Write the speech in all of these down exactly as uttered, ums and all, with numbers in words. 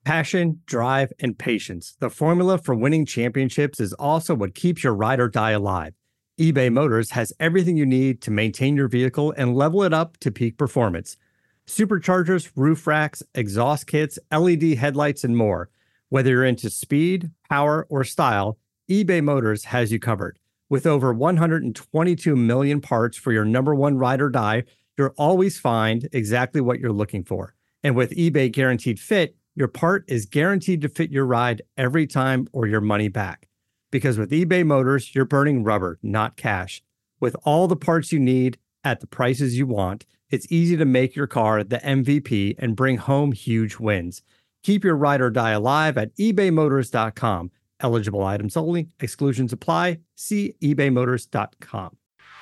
Passion, drive, and patience. The formula for winning championships is also what keeps your ride or die alive. eBay Motors has everything you need to maintain your vehicle and level it up to peak performance. Superchargers, roof racks, exhaust kits, L E D headlights, and more. Whether you're into speed, power, or style, eBay Motors has you covered. With over one hundred twenty-two million parts for your number one ride or die, you'll always find exactly what you're looking for. And with eBay Guaranteed Fit, your part is guaranteed to fit your ride every time or your money back. Because with eBay Motors, you're burning rubber, not cash. With all the parts you need at the prices you want, it's easy to make your car the M V P and bring home huge wins. Keep your ride or die alive at ebay motors dot com. Eligible items only. Exclusions apply. See ebay motors dot com.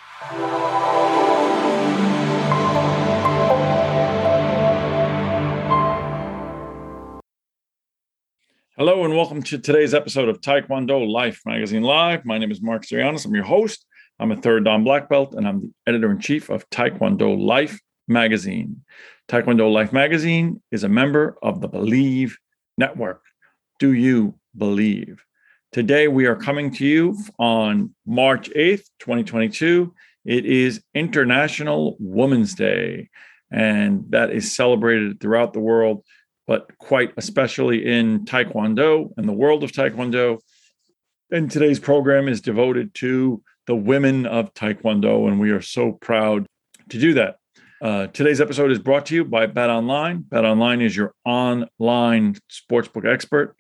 Hello and welcome to today's episode of Taekwondo Life Magazine Live. My name is Mark Sirianis. I'm your host. I'm a third Dan black belt, and I'm the editor-in-chief of Taekwondo Life Magazine. Taekwondo Life Magazine is a member of the Believe Network. Do you believe? Today we are coming to you on March eighth, twenty twenty-two. It is International Women's Day, and that is celebrated throughout the world, but quite especially in Taekwondo and the world of Taekwondo. And today's program is devoted to the women of Taekwondo, and we are so proud to do that. Uh, today's episode is brought to you by BetOnline. BetOnline is your online sportsbook expert.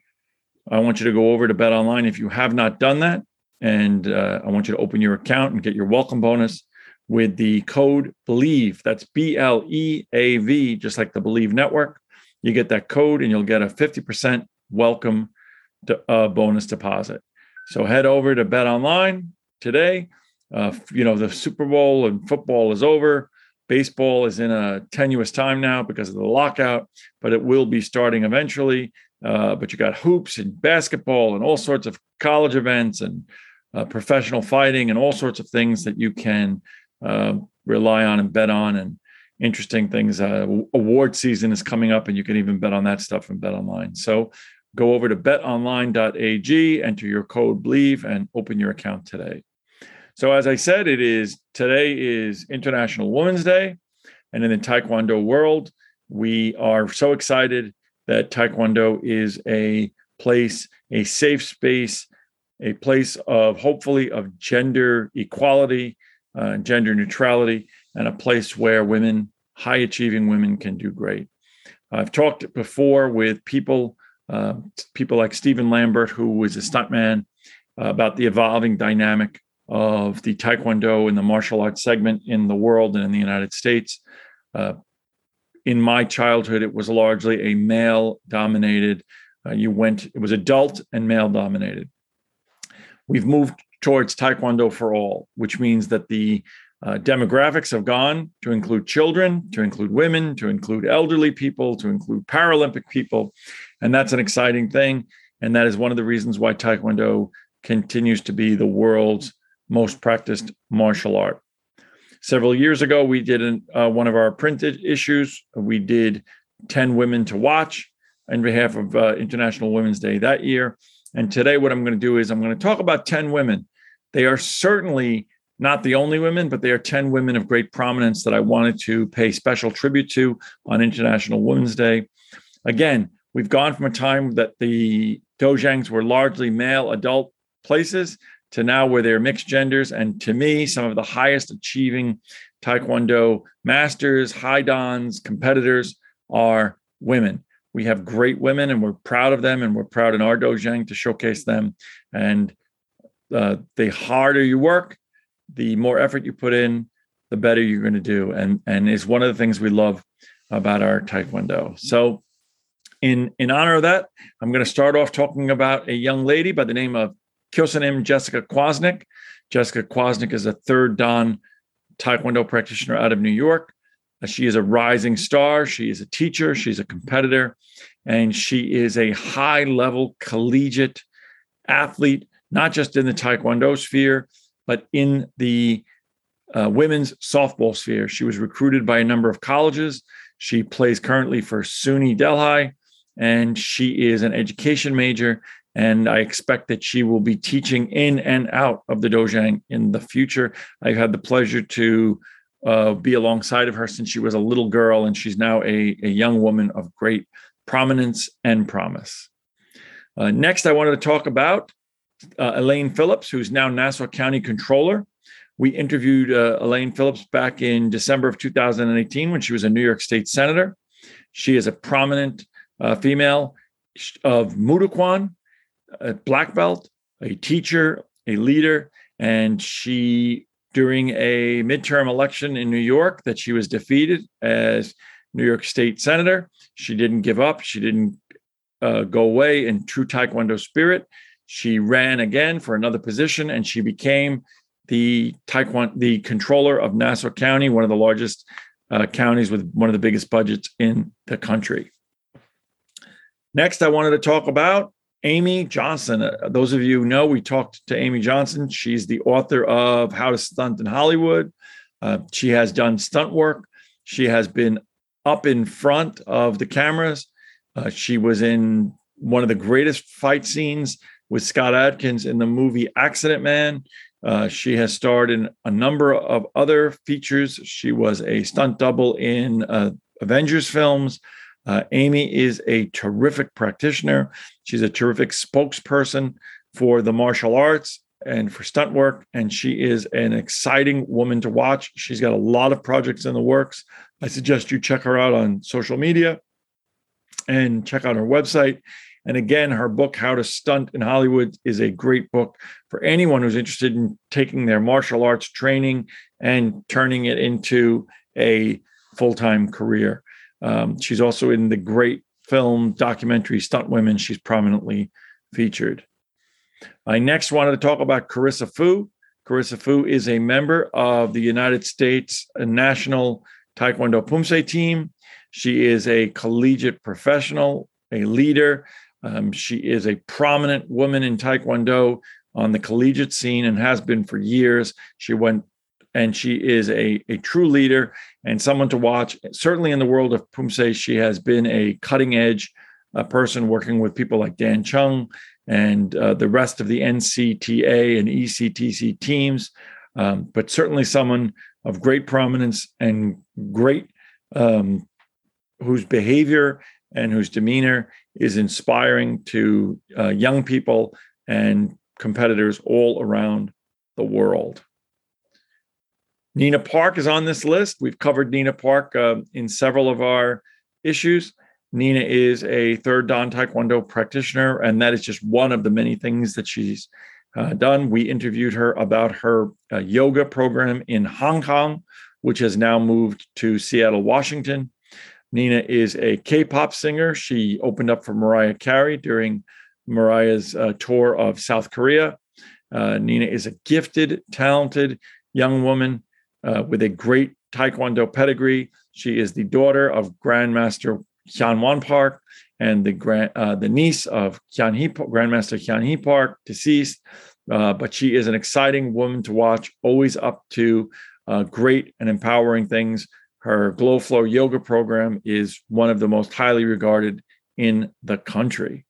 I want you to go over to BetOnline if you have not done that, and uh, I want you to open your account and get your welcome bonus with the code BELIEVE. That's B L E A V, just like the Believe Network. You get that code and you'll get a fifty percent welcome to, uh, bonus deposit. So head over to BetOnline today. Uh, you know, the Super Bowl and football is over. Baseball is in a tenuous time now because of the lockout, but it will be starting eventually. Uh, but you got hoops and basketball and all sorts of college events and uh, professional fighting and all sorts of things that you can uh, rely on and bet on. And interesting things. Uh, award season is coming up, and you can even bet on that stuff and BetOnline. So go over to bet online dot a g, enter your code BELIEVE, and open your account today. So as I said, it is today is International Women's Day, and in the Taekwondo world, we are so excited that Taekwondo is a place, a safe space, a place of hopefully of gender equality, uh, gender neutrality, and a place where women, high-achieving women, can do great. I've talked before with people, uh, people like Stephen Lambert, who was a stuntman, uh, about the evolving dynamic of the Taekwondo and the martial arts segment in the world and in the United States. Uh, in my childhood, it was largely a male-dominated. Uh, you went, it was adult and male-dominated. We've moved towards Taekwondo for all, which means that the Uh, demographics have gone to include children, to include women, to include elderly people, to include Paralympic people. And that's an exciting thing. And that is one of the reasons why Taekwondo continues to be the world's most practiced martial art. Several years ago, we did an, uh, one of our printed issues. We did ten Women to Watch on behalf of uh, International Women's Day that year. And today what I'm going to do is I'm going to talk about ten women. They are certainly not the only women, but they are ten women of great prominence that I wanted to pay special tribute to on International Women's Day. Again, we've gone from a time that the dojangs were largely male adult places to now where they're mixed genders. And to me, some of the highest achieving Taekwondo masters, haidans, competitors are women. We have great women and we're proud of them, and we're proud in our dojang to showcase them. And uh, the harder you work, the more effort you put in, the better you're going to do. And, and it's one of the things we love about our Taekwondo. So in, in honor of that, I'm going to start off talking about a young lady by the name of Kyosanim Jessica Kwasnick. Jessica Kwasnick is a third Dan Taekwondo practitioner out of New York. She is a rising star. She is a teacher. She's a competitor. And she is a high-level collegiate athlete, not just in the Taekwondo sphere, but in the uh, women's softball sphere. She was recruited by a number of colleges. She plays currently for SUNY Delhi, and she is an education major. And I expect that she will be teaching in and out of the Dojang in the future. I've had the pleasure to uh, be alongside of her since she was a little girl, and she's now a, a young woman of great prominence and promise. Uh, next, I wanted to talk about uh, Elaine Phillips, who's now Nassau County Controller. We interviewed uh, Elaine Phillips back in December of two thousand eighteen when she was a New York State Senator. She is a prominent uh, female of Mudukwon, a black belt, a teacher, a leader, and she, during a midterm election in New York that she was defeated as New York State Senator, she didn't give up. She didn't uh, go away in true Taekwondo spirit. She ran again for another position, and she became the Taekwondo, the controller of Nassau County, one of the largest uh, counties with one of the biggest budgets in the country. Next, I wanted to talk about Amy Johnson. Uh, those of you who know, we talked to Amy Johnson. She's the author of How to Stunt in Hollywood. Uh, she has done stunt work. She has been up in front of the cameras. Uh, she was in one of the greatest fight scenes with Scott Adkins in the movie Accident Man. Uh, she has starred in a number of other features. She was a stunt double in uh, Avengers films. Uh, Amy is a terrific practitioner. She's a terrific spokesperson for the martial arts and for stunt work, and she is an exciting woman to watch. She's got a lot of projects in the works. I suggest you check her out on social media and check out her website. And again, her book, How to Stunt in Hollywood, is a great book for anyone who's interested in taking their martial arts training and turning it into a full-time career. Um, she's also in the great film documentary Stunt Women. She's prominently featured. I next wanted to talk about Carissa Fu. Carissa Fu is a member of the United States National Taekwondo Pumse team. She is a collegiate professional, a leader. Um, she is a prominent woman in Taekwondo on the collegiate scene and has been for years. She went and she is a, a true leader and someone to watch. Certainly in the world of Pumse, she has been a cutting edge uh, person working with people like Dan Chung and uh, the rest of the N C T A and E C T C teams, um, but certainly someone of great prominence and great, um, whose behavior and whose demeanor is inspiring to uh, young people and competitors all around the world. Nina Park is on this list. We've covered Nina Park uh, in several of our issues. Nina is a third Dan Taekwondo practitioner, and that is just one of the many things that she's uh, done. We interviewed her about her uh, yoga program in Hong Kong, which has now moved to Seattle, Washington. Nina is a K-pop singer. She opened up for Mariah Carey during Mariah's uh, tour of South Korea. Uh, Nina is a gifted, talented young woman uh, with a great Taekwondo pedigree. She is the daughter of Grandmaster Hyun Won Park and the grand, uh, the niece of Hyun Hee, Grandmaster Hyun Hee Park, deceased. Uh, but she is an exciting woman to watch, always up to uh, great and empowering things. Her Glow Flow yoga program is one of the most highly regarded in the country.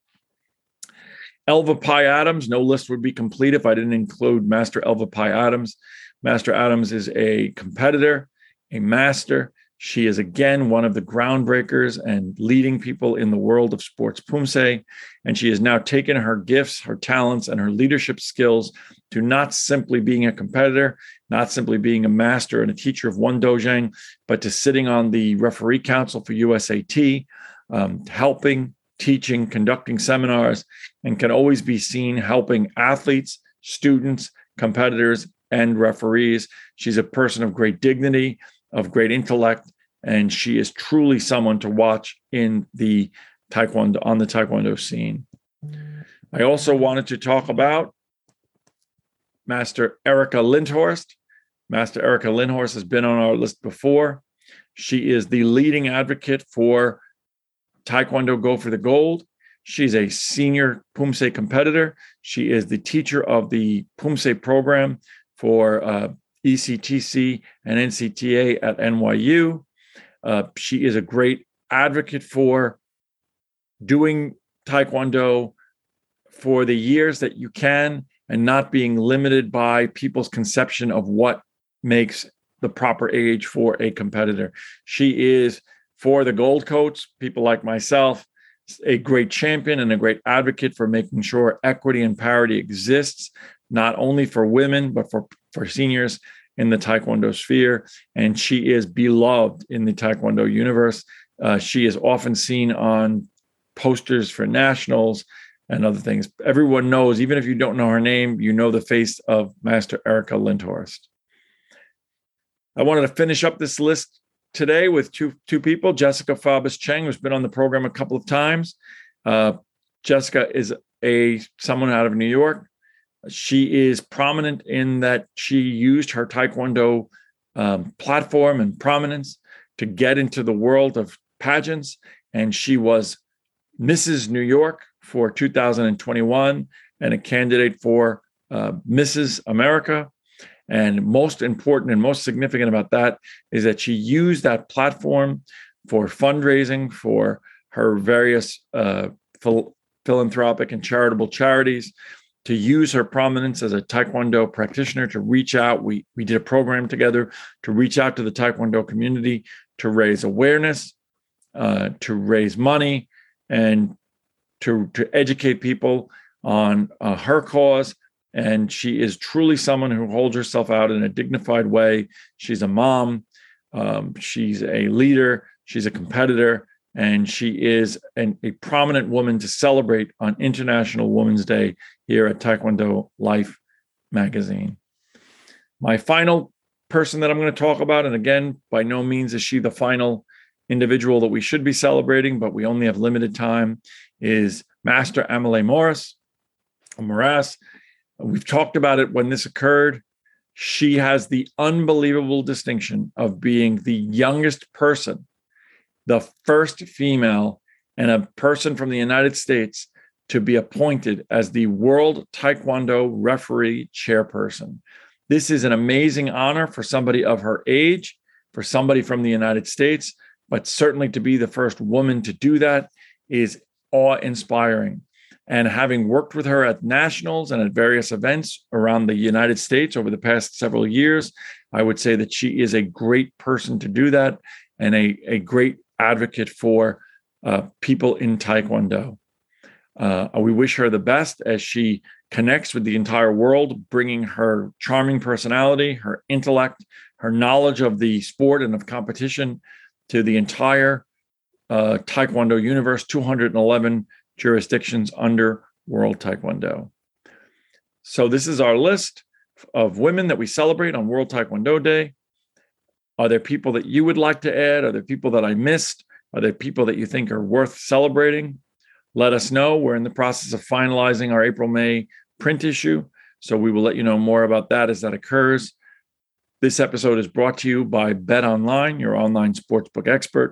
Elva Pai Adams, no list would be complete if I didn't include Master Elva Pai Adams. Master Adams is a competitor, a master. She is, again, one of the groundbreakers and leading people in the world of sports Pumse. And she has now taken her gifts, her talents, and her leadership skills to not simply being a competitor, not simply being a master and a teacher of one dojang, but to sitting on the referee council for U S A T, um, helping, teaching, conducting seminars, and can always be seen helping athletes, students, competitors, and referees. She's a person of great dignity, of great intellect, and she is truly someone to watch in the Taekwondo, on the Taekwondo scene. I also wanted to talk about Master Erica Lindhorst. Master Erica Lindhorst has been on our list before. She is the leading advocate for Taekwondo Go for the Gold. She's a senior Pumse competitor. She is the teacher of the Pumse program for uh, E C T C and N C T A at N Y U. Uh, she is a great advocate for doing Taekwondo for the years that you can and not being limited by people's conception of what makes the proper age for a competitor. She is, for the Gold Coats, people like myself, a great champion and a great advocate for making sure equity and parity exists, not only for women, but for, for seniors in the Taekwondo sphere. And she is beloved in the Taekwondo universe. Uh, she is often seen on posters for nationals and other things. Everyone knows, even if you don't know her name, you know the face of Master Erica Lindhorst. I wanted to finish up this list today with two two people. Jessica Fabus Cheng, who's been on the program a couple of times. Uh, Jessica is a someone out of New York. She is prominent in that she used her Taekwondo um, platform and prominence to get into the world of pageants, and she was Missus New York for two thousand twenty-one and a candidate for uh, Missus America. And most important and most significant about that is that she used that platform for fundraising for her various uh, phil- philanthropic and charitable charities, to use her prominence as a Taekwondo practitioner to reach out. We, we did a program together to reach out to the Taekwondo community, to raise awareness, uh, to raise money, and to, to educate people on uh, her cause. And she is truly someone who holds herself out in a dignified way. She's a mom, um, she's a leader, she's a competitor, and she is an, a prominent woman to celebrate on International Women's Day here at Taekwondo Life magazine. My final person that I'm going to talk about, and again, by no means is she the final individual that we should be celebrating, but we only have limited time, is Master Amelie Morris, Moras. We've talked about it when this occurred. She has the unbelievable distinction of being the youngest person, the first female, and a person from the United States to be appointed as the World Taekwondo Referee Chairperson. This is an amazing honor for somebody of her age, for somebody from the United States, but certainly to be the first woman to do that is awe-inspiring. And having worked with her at nationals and at various events around the United States over the past several years, I would say that she is a great person to do that and a, a great advocate for uh, people in Taekwondo. Uh, we wish her the best as she connects with the entire world, bringing her charming personality, her intellect, her knowledge of the sport and of competition to the entire uh, Taekwondo universe, two hundred eleven jurisdictions under World Taekwondo. So this is our list of women that we celebrate on World Taekwondo Day. Are there people that you would like to add? Are there people that I missed? Are there people that you think are worth celebrating? Let us know. We're in the process of finalizing our April-May print issue, so we will let you know more about that as that occurs. This episode is brought to you by BetOnline, your online sportsbook expert.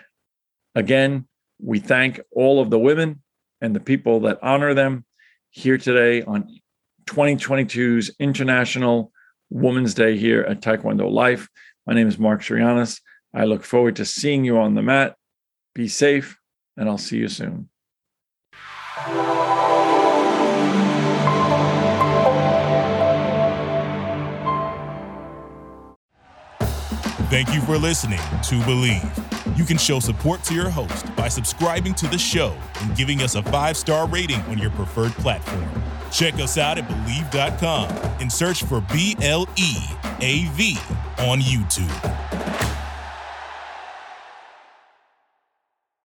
Again, we thank all of the women and the people that honor them here today on twenty twenty-two's International Women's Day here at Taekwondo Life. My name is Mark Sirianis. I look forward to seeing you on the mat. Be safe, and I'll see you soon. Thank you for listening to Believe. You can show support to your host by subscribing to the show and giving us a five-star rating on your preferred platform. Check us out at Believe dot com and search for B L E A V on YouTube.